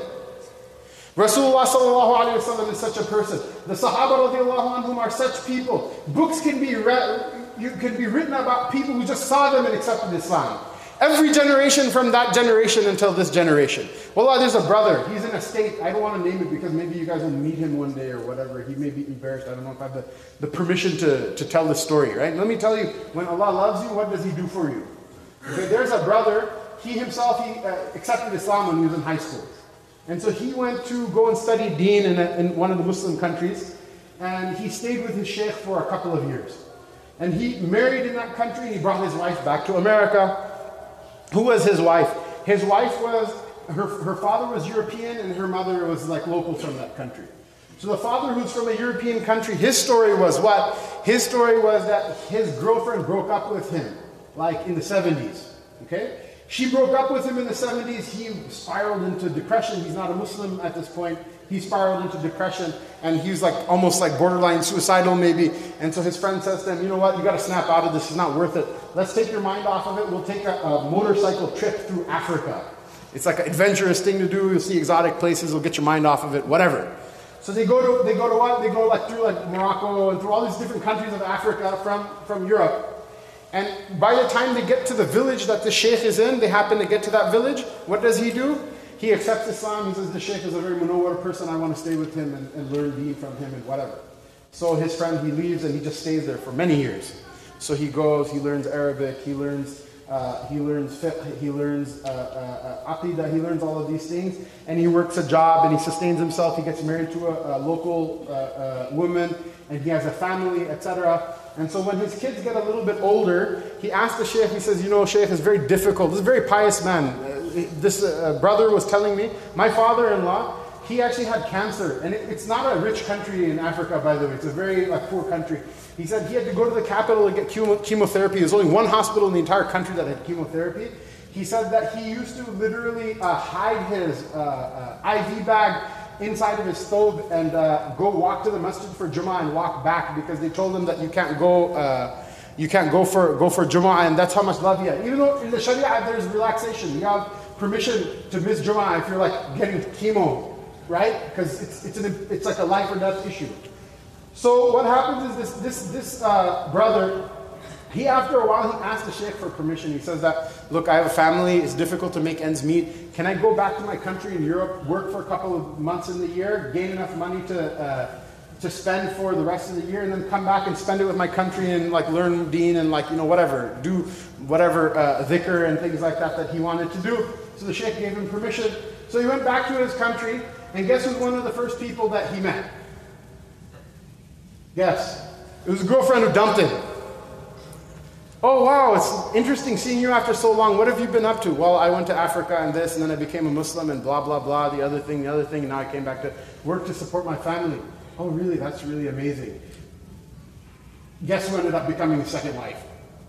Rasulullah sallallahu alayhi wa sallam is such a person. The Sahaba radiallahu anhum are such people. Books can be, re- you, can be written about people who just saw them and accepted Islam. Every generation from that generation until this generation. Wallah, there's a brother. He's in a state. I don't want to name it because maybe you guys will meet him one day or whatever. He may be embarrassed. I don't know if I have the, the permission to, to tell this story, right? Let me tell you, when Allah loves you, what does he do for you? Okay, there's a brother. He himself, he uh, accepted Islam when he was in high school. And so he went to go and study deen in, a, in one of the Muslim countries. And he stayed with his sheikh for a couple of years. And he married in that country and he brought his wife back to America. Who was his wife? His wife was, her, her father was European and her mother was like local from that country. So the father who's from a European country, his story was what? His story was that his girlfriend broke up with him, like in the seventies, okay? She broke up with him in the seventies, he spiraled into depression. He's not a Muslim at this point. He spiraled into depression and he was like almost like borderline suicidal maybe. And so his friend says to him, you know what, you got to snap out of this, it's not worth it. Let's take your mind off of it. We'll take a, a motorcycle trip through Africa. It's like an adventurous thing to do. You'll see exotic places, it'll get your mind off of it, whatever. So they go to, they go to what? They go like through like Morocco and through all these different countries of Africa from, from Europe. And by the time they get to the village that the sheikh is in, they happen to get to that village, what does he do? He accepts Islam. He says, the sheikh is a very munawwar person. I want to stay with him and, and learn deen from him and whatever. So his friend, he leaves and he just stays there for many years. So he goes, he learns Arabic, he learns uh, he learns fiqh, he learns uh, uh, aqidah, he learns all of these things. And he works a job and he sustains himself. He gets married to a, a local uh, uh, woman and he has a family, et cetera. And so when his kids get a little bit older, he asks the sheikh, he says, you know, sheikh, it's very difficult. This is a very pious man. Uh, this uh, brother was telling me, my father-in-law, he actually had cancer. And it, it's not a rich country in Africa, by the way. It's a very like, poor country. He said he had to go to the capital to get chemo- chemotherapy. There's only one hospital in the entire country that had chemotherapy. He said that he used to literally uh, hide his uh, uh, I V bag inside of his stove and uh, go walk to the masjid for Jummah and walk back because they told him that you can't go uh, you can't go for go for Jummah, and that's how much love he had. Even though in the Sharia there's relaxation, you have permission to miss Jummah if you're like getting chemo, right? Because it's it's an it's like a life or death issue. So what happens is this this this uh, brother. He, after a while, he asked the sheikh for permission. He says that, look, I have a family. It's difficult to make ends meet. Can I go back to my country in Europe, work for a couple of months in the year, gain enough money to uh, to spend for the rest of the year, and then come back and spend it with my country and like learn deen and like, you know, whatever, do whatever uh, dhikr and things like that that he wanted to do. So the sheikh gave him permission. So he went back to his country, and guess who's one of the first people that he met? Guess. It was a girlfriend who dumped him. Oh wow, it's interesting seeing you after so long. What have you been up to? Well, I went to Africa and this, and then I became a Muslim and blah, blah, blah, the other thing, the other thing, and now I came back to work to support my family. Oh really, that's really amazing. Guess who ended up becoming his second wife?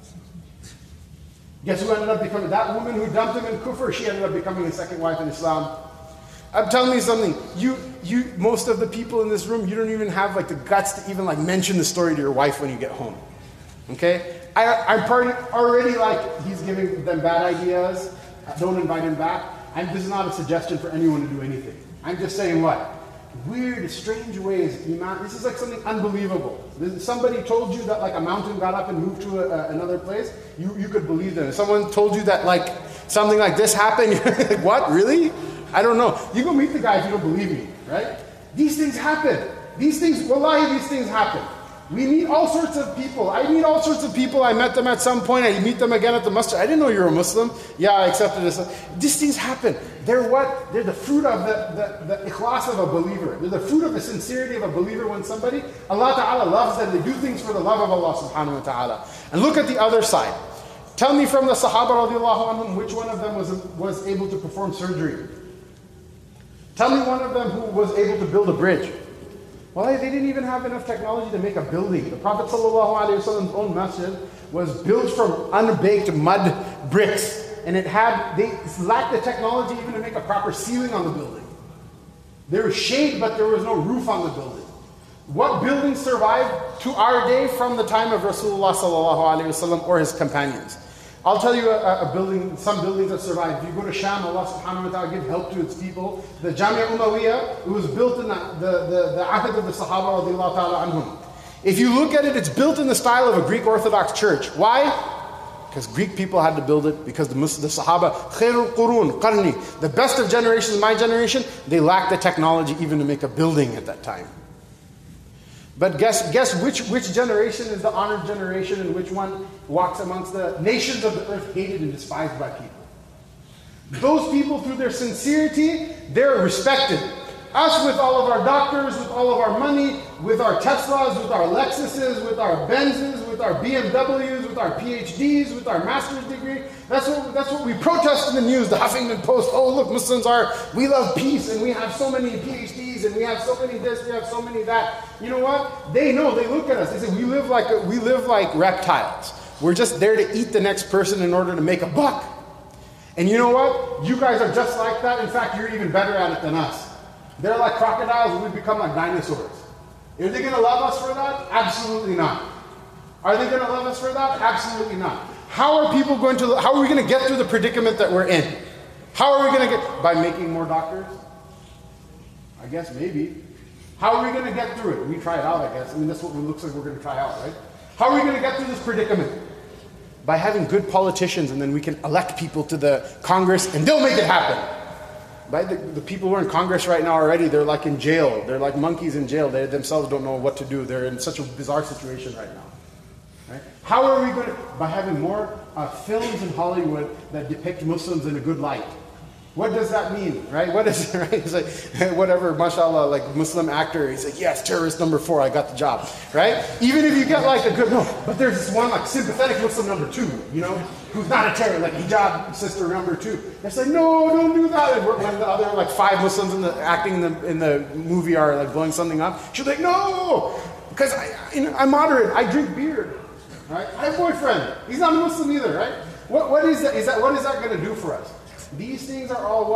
Guess who ended up becoming, that woman who dumped him in kufr, she ended up becoming his second wife in Islam. I'm telling you something, you, you, most of the people in this room, you don't even have like the guts to even like mention the story to your wife when you get home. Okay? I, I'm part, already like, he's giving them bad ideas. Don't invite him back. I'm, this is not a suggestion for anyone to do anything. I'm just saying what? Weird, strange ways. Iman, this is like something unbelievable. This, somebody told you that like a mountain got up and moved to a, a, another place, you, you could believe them. If someone told you that like something like this happened, you're like, what, really? I don't know. You go meet the guy if you don't believe me, right? These things happen. These things, wallahi, these things happen. We meet all sorts of people. I meet all sorts of people. I met them at some point. I meet them again at the masjid. I didn't know you're a Muslim. Yeah, I accepted Islam. These things happen. They're what? They're the fruit of the, the, the ikhlas of a believer. They're the fruit of the sincerity of a believer when somebody, Allah Ta'ala loves them. They do things for the love of Allah Subhanahu wa Ta'ala. And look at the other side. Tell me from the Sahaba radiallahu anhum, which one of them was, was able to perform surgery? Tell me one of them who was able to build a bridge. Well, they didn't even have enough technology to make a building. The Prophet ﷺ's own masjid was built from unbaked mud bricks. And it had, they lacked the technology even to make a proper ceiling on the building. There was shade, but there was no roof on the building. What buildings survived to our day from the time of Rasulullah ﷺ or his companions? I'll tell you a, a building, some buildings that survived. If you go to Sham, Allah subhanahu wa ta'ala give help to its people. The Jamia Umayyah, it was built in the, the, the, the ahd of the Sahaba radiallahu ta'ala anhum. If you look at it, it's built in the style of a Greek Orthodox church. Why? Because Greek people had to build it, because the, the Sahaba, khairul qurun, qarni, the best of generations, my generation, they lacked the technology even to make a building at that time. But guess guess which, which generation is the honored generation, and which one walks amongst the nations of the earth hated and despised by people? Those people, through their sincerity, they're respected. Us, with all of our doctors, with all of our money, with our Teslas, with our Lexuses, with our Benzes, with our B M Ws, with our PhDs, with our master's degree. That's what, that's what we protest in the news, the Huffington Post. Oh, look, Muslims are, we love peace, and we have so many PhDs, and we have so many this, we have so many that. You know what? They know, they look at us, they say, we live like, a, we live like reptiles. We're just there to eat the next person in order to make a buck. And you know what? You guys are just like that. In fact, you're even better at it than us. They're like crocodiles, and we become like dinosaurs. Are they going to love us for that? Absolutely not. Are they going to love us for that? Absolutely not. How are people going to, how are we going to get through the predicament that we're in? How are we going to get, by making more doctors? I guess maybe. How are we going to get through it? We try it out, I guess. I mean, that's what it looks like we're going to try out, right? How are we going to get through this predicament? By having good politicians, and then we can elect people to the Congress, and they'll make it happen. Right? The, the people who are in Congress right now already, they're like in jail. They're like monkeys in jail. They themselves don't know what to do. They're in such a bizarre situation right now. Right? How are we going to? By having more uh, films in Hollywood that depict Muslims in a good light. What does that mean, right? What is it, right? It's like, whatever, mashallah, like Muslim actor, he's like, yes, terrorist number four, I got the job, right? Even if you get like a good, no, but there's this one like sympathetic Muslim number two, you know, who's not a terrorist, like hijab sister number two. It's like, no, don't do that. And when the other like five Muslims in the acting in the, in the movie are like blowing something up, she's like, no, because I, you know, I'm moderate, I drink beer, right? I have a boyfriend, he's not a Muslim either, right? What, what is that, is that, what is that going to do for us? These things are all what?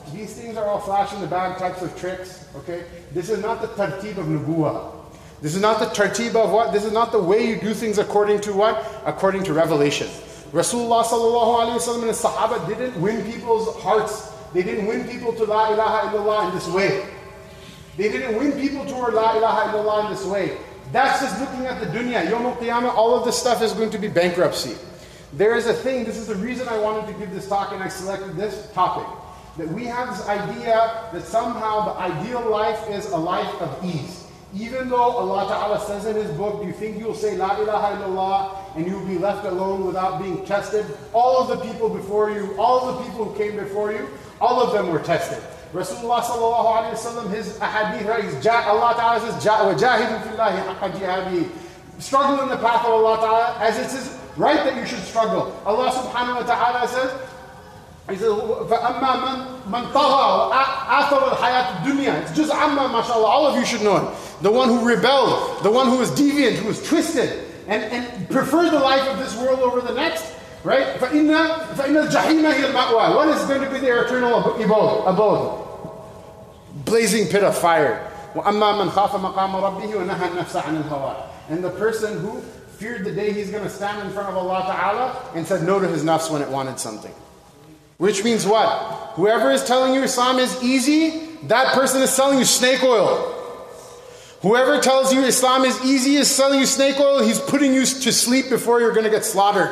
These things are all flash in the bag types of tricks, okay? This is not the tartib of nubuwah. This is not the tartib of what? This is not the way you do things according to what? According to revelation. Rasulullah sallallahu alayhi wa sallam and his Sahaba didn't win people's hearts. They didn't win people to La ilaha illallah in this way. They didn't win people toward La ilaha illallah in this way. That's just looking at the dunya. Yawm al-Qiyamah, all of this stuff is going to be bankruptcy. There is a thing, this is the reason I wanted to give this talk and I selected this topic. That we have this idea that somehow the ideal life is a life of ease. Even though Allah Ta'ala says in His book, do you think you'll say La ilaha illallah and you'll be left alone without being tested? All of the people before you, all of the people who came before you, all of them were tested. Rasulullah sallallahu alayhi wa sallam, his ahadith, right, Allah Ta'ala says, وَجَاهِدُوا فِي اللَّهِ حَقَّ جِهَادِهِ. Struggle in the path of Allah Ta'ala as it is right that you should struggle. Allah Subhanahu wa Ta'ala says, He says, فَأَمَّا مَنْ مَنْ طَغَى وَآثَرَ الْحَيَاةِ الدُّنْيَا. It's just amma, mashallah, all of you should know it. The one who rebelled, the one who was deviant, who was twisted, and, and preferred the life of this world over the next, right? فَإِنَّ فَإِنَّ الْجَحِيمَ هِيَ الْمَأْوَى. What is going to be their eternal abode? abode? Blazing pit of fire. وَأَمَّا مَنْ خَافَ مَقَامَ رَبِّهِ وَنَهَى النَّفْسَ عَنِ الْهَوَىٰ. And the person who feared the day he's going to stand in front of Allah Ta'ala and said no to his nafs when it wanted something. Which means what? Whoever is telling you Islam is easy, that person is selling you snake oil. Whoever tells you Islam is easy is selling you snake oil, he's putting you to sleep before you're going to get slaughtered.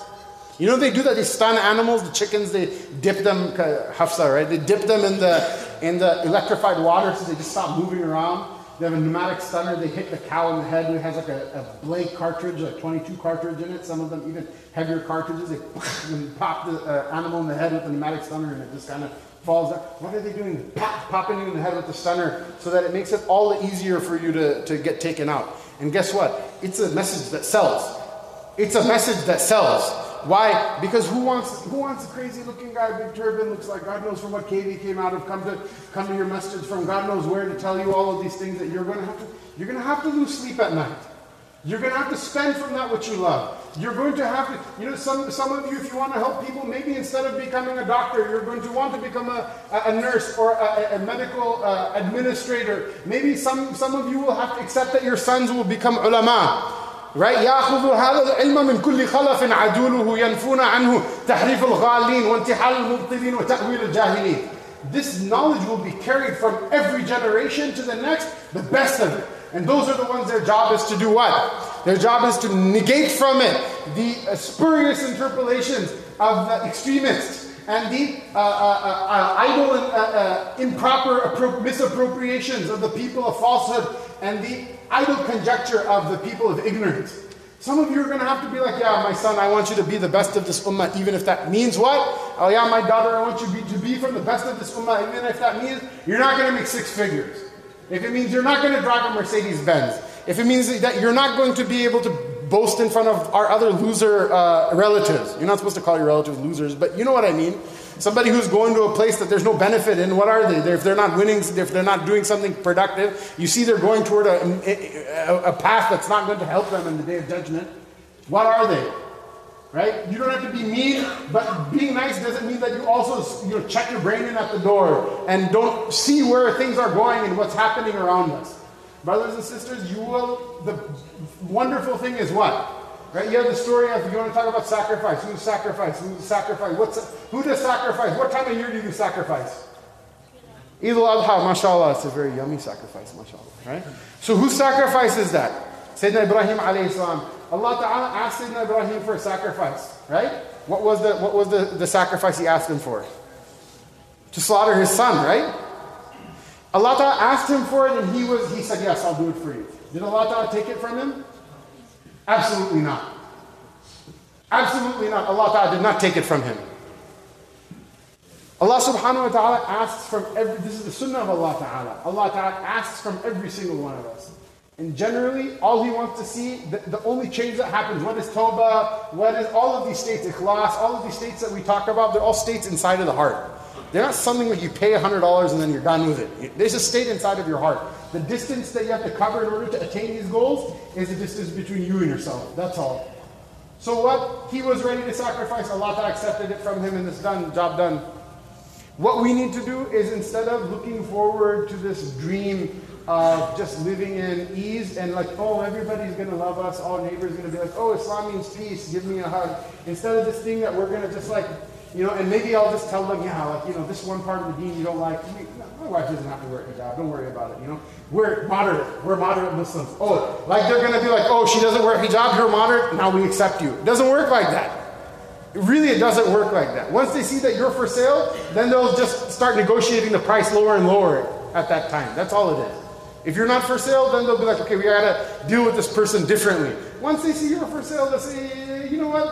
You know they do that, they stun animals, the chickens, they dip them, hafsa, right? They dip them in the in the electrified water so they just stop moving around. They have a pneumatic stunner, they hit the cow in the head, it has like a, a Blake cartridge, like twenty-two cartridge in it, some of them even heavier cartridges, they pop the uh, animal in the head with the pneumatic stunner and it just kind of falls down. What are they doing? Pop, popping you in the head with the stunner so that it makes it all the easier for you to, to get taken out. And guess what? It's a message that sells. It's a message that sells. Why? Because who wants who wants a crazy looking guy, big turban, looks like God knows from what cave he came out of, come to come to your message from God knows where to tell you all of these things that you're gonna have to you're gonna have to lose sleep at night. You're gonna have to spend from that what you love. You're going to have to, you know, some some of you, if you want to help people, maybe instead of becoming a doctor, you're going to want to become a, a, a nurse or a, a medical uh, administrator. Maybe some, some of you will have to accept that your sons will become ulama. Right? يَأْخُذُ هَذَا الْعِلْمَ مِنْ كُلِّ خَلَفٍ عَدُولُهُ يَنْفُونَ عَنْهُ تَحْرِيفُ الْغَالِينَ وَانْتِحَالُ الْمُبْطِلِينَ وَتَأْوِيلُ الْجَاهِلِينَ. This knowledge will be carried from every generation to the next, the best of it. And those are the ones their job is to do what? Their job is to negate from it the uh, spurious interpolations of the extremists and the uh, uh, uh, idle and uh, uh, improper appro- misappropriations of the people of falsehood and the idle conjecture of the people of ignorance. Some of you are going to have to be like, yeah, my son, I want you to be the best of this ummah, even if that means what? Oh yeah, my daughter, I want you to be, to be from the best of this ummah, even if that means you're not going to make six figures. If it means you're not going to drive a Mercedes Benz. If it means that you're not going to be able to boast in front of our other loser uh, relatives. You're not supposed to call your relatives losers, but you know what I mean. Somebody who's going to a place that there's no benefit in, what are they? They're, if they're not winning, if they're not doing something productive, you see they're going toward a, a, a path that's not going to help them in the day of judgment. What are they? Right? You don't have to be mean, but being nice doesn't mean that you also, you know, check your brain in at the door and don't see where things are going and what's happening around us. Brothers and sisters, you will, the wonderful thing is what? Right? You have the story of, you want to talk about sacrifice. Who's sacrifice? Who's sacrifice? What's, who does sacrifice? What time of year do you do sacrifice? Eid al-Adha, mashallah, it's a very yummy sacrifice, mashallah. Right? So who sacrifices that? Sayyidina Ibrahim alayhi salam. Allah Ta'ala asked Sayyidina Ibrahim for a sacrifice. Right? What was the what was the, the sacrifice he asked him for? To slaughter his son, right? Allah Ta'ala asked him for it and he was he said, yes, I'll do it for you. Did Allah Ta'ala take it from him? Absolutely not. Absolutely not. Allah Ta'ala did not take it from him. Allah Subhanahu wa Ta'ala asks from every, this is the sunnah of Allah Ta'ala. Allah Ta'ala asks from every single one of us. And generally, all He wants to see, the, the only change that happens, what is tawbah, what is all of these states, ikhlas, all of these states that we talk about, they're all states inside of the heart. They're not something that you pay one hundred dollars and then you're done with it. There's a state inside of your heart. The distance that you have to cover in order to attain these goals is the distance between you and yourself. That's all. So what? He was ready to sacrifice. Allah Ta'ala accepted it from him and it's done. Job done. What we need to do is, instead of looking forward to this dream of just living in ease and like, oh, everybody's going to love us, all neighbors are going to be like, oh, Islam means peace, give me a hug. Instead of this thing that we're going to just like, you know, and maybe I'll just tell them, yeah, like, you know, this one part of the deen you don't like, my wife doesn't have to wear a hijab, don't worry about it, you know. We're moderate, we're moderate Muslims. Oh, like they're going to be like, oh, she doesn't wear hijab, you're moderate, now we accept you. It doesn't work like that. Really, it doesn't work like that. Once they see that you're for sale, then they'll just start negotiating the price lower and lower at that time. That's all it is. If you're not for sale, then they'll be like, okay, we gotta deal with this person differently. Once they see you're for sale, they'll say, you know what,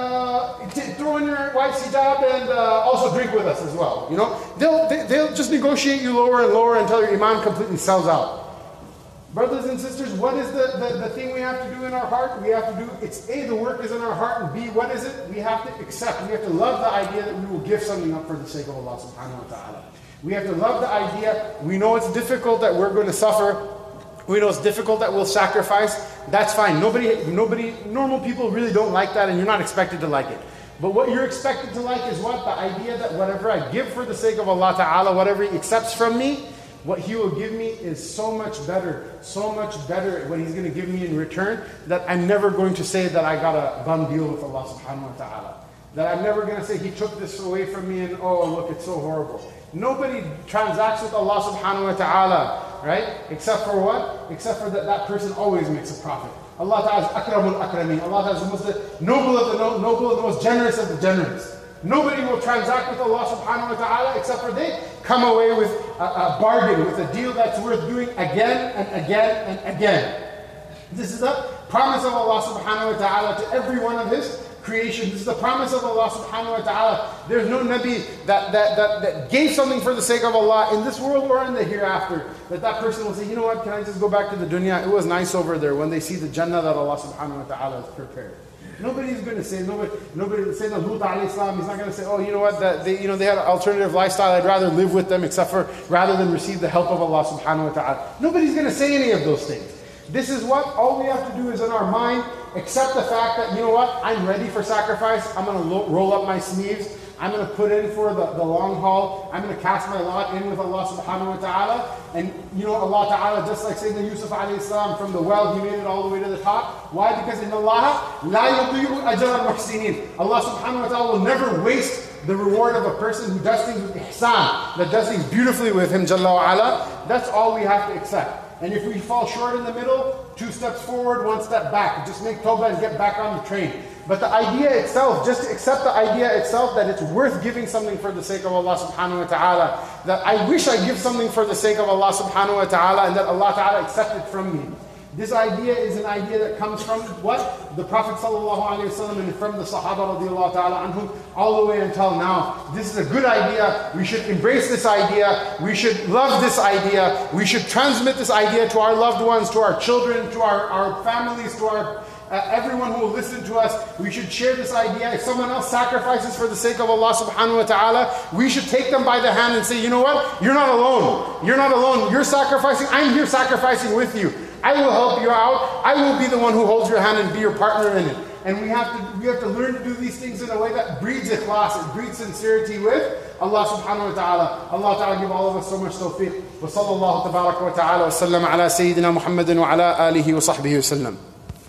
uh, throw in your wife's hijab and uh, also drink with us as well. You know, they'll they, they'll just negotiate you lower and lower until your iman completely sells out. Brothers and sisters, what is the, the, the thing we have to do in our heart? We have to do, it's A, the work is in our heart, and B, what is it? We have to accept, we have to love the idea that we will give something up for the sake of Allah subhanahu wa ta'ala. We have to love the idea, we know it's difficult that we're going to suffer, we know it's difficult that we'll sacrifice, that's fine. Nobody, nobody, normal people really don't like that, and you're not expected to like it. But what you're expected to like is what? The idea that whatever I give for the sake of Allah ta'ala, whatever He accepts from me, what He will give me is so much better, so much better what He's going to give me in return, that I'm never going to say that I got a bum deal with Allah subhanahu wa ta'ala. That I'm never going to say He took this away from me and oh look, it's so horrible. Nobody transacts with Allah subhanahu wa ta'ala, right? Except for what? Except for that that person always makes a profit. Allah ta'ala is akramul akrameen. Allah ta'ala is the most noble of the noble and the most generous of the generous. Nobody will transact with Allah subhanahu wa ta'ala except for they come away with a, a bargain, with a deal that's worth doing again and again and again. This is the promise of Allah subhanahu wa ta'ala to every one of His creation. This is the promise of Allah subhanahu wa ta'ala. There's no Nabi that, that, that, that gave something for the sake of Allah in this world or in the hereafter, that that person will say, you know what, can I just go back to the dunya? It was nice over there, when they see the Jannah that Allah subhanahu wa ta'ala has prepared. Nobody's going to say, nobody, nobody, Sayyidina Lut alayhi salam, he's not going to say, oh, you know what, that they, you know, they had an alternative lifestyle, I'd rather live with them except for, rather than receive the help of Allah subhanahu wa ta'ala. Nobody's going to say any of those things. This is what, all we have to do is in our mind, accept the fact that, you know what, I'm ready for sacrifice, I'm going to lo- roll up my sleeves, I'm going to put in for the, the long haul, I'm going to cast my lot in with Allah subhanahu wa ta'ala, and you know, Allah ta'ala, just like Sayyidina Yusuf alayhi salam, from the well, He made it all the way to the top. Why? Because in Allah, la yudi'u ajra al-muhsinin. Allah subhanahu wa ta'ala will never waste the reward of a person who does things with ihsan, that does things beautifully with Him, Jalla wa ala. That's all we have to accept. And if we fall short in the middle, two steps forward, one step back. Just make tawbah and get back on the train. But the idea itself, just accept the idea itself that it's worth giving something for the sake of Allah subhanahu wa ta'ala. That I wish I give something for the sake of Allah subhanahu wa ta'ala and that Allah ta'ala accept it from me. This idea is an idea that comes from what? The Prophet sallallahu alaihi wasallam and from the Sahaba radiallahu ta'ala anhum all the way until now. This is a good idea. We should embrace this idea. We should love this idea. We should transmit this idea to our loved ones, to our children, to our, our families, to our Uh, everyone who will listen to us. We should share this idea. If someone else sacrifices for the sake of Allah subhanahu wa ta'ala, we should take them by the hand and say, you know what? You're not alone. You're not alone. You're sacrificing. I'm here sacrificing with you. I will help you out. I will be the one who holds your hand and be your partner in it. And we have to we have to learn to do these things in a way that breeds ikhlas, it breeds sincerity with Allah subhanahu wa ta'ala. Allah ta'ala give all of us so much tawfiq. Wa sallallahu tabaraka wa ta'ala wa sallam ala Sayyidina Muhammadin wa ala alihi wa sahbihi wa sallam.